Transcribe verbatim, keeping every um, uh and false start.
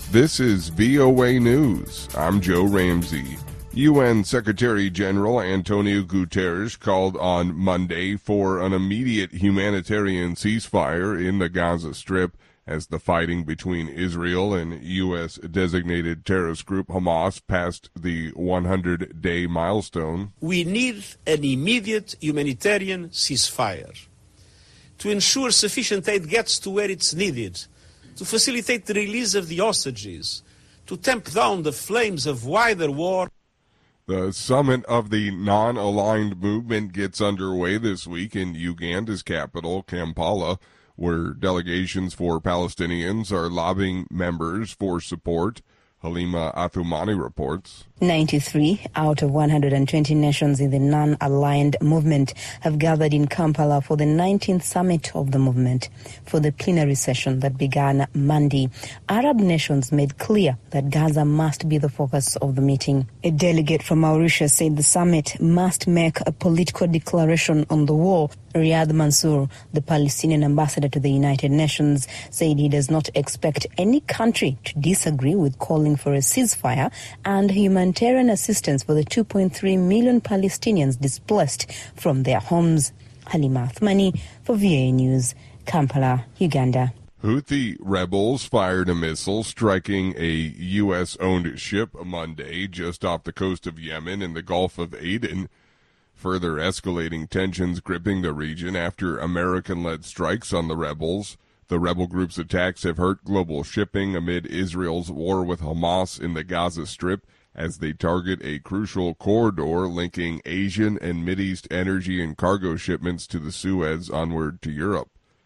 This is V O A News. I'm Joe Ramsey. U N Secretary General Antonio Guterres called on Monday for an immediate humanitarian ceasefire in the Gaza Strip as the fighting between Israel and U S-designated terrorist group Hamas passed the one hundred day milestone. We need an immediate humanitarian ceasefire to ensure sufficient aid gets to where it's needed, to facilitate the release of the hostages, to tamp down the flames of wider war. The summit of the non-aligned movement gets underway this week in Uganda's capital, Kampala, where delegations for Palestinians are lobbying members for support. Halima Athumani reports. ninety-three out of one hundred twenty nations in the non-aligned movement have gathered in Kampala for the nineteenth summit of the movement. For the plenary session that began Monday, Arab nations made clear that Gaza must be the focus of the meeting. A delegate from Mauritius said the summit must make a political declaration on the war. Riyad Mansour, the Palestinian ambassador to the United Nations, said he does not expect any country to disagree with calling for a ceasefire and humanitarian assistance for the two point three million Palestinians displaced from their homes. Halima Athmani for V O A News, Kampala, Uganda. Houthi rebels fired a missile striking a U S-owned ship Monday just off the coast of Yemen in the Gulf of Aden, further escalating tensions gripping the region after American-led strikes on the rebels. The rebel group's attacks have hurt global shipping amid Israel's war with Hamas in the Gaza Strip as they target a crucial corridor linking Asian and Mideast energy and cargo shipments to the Suez onward to Europe.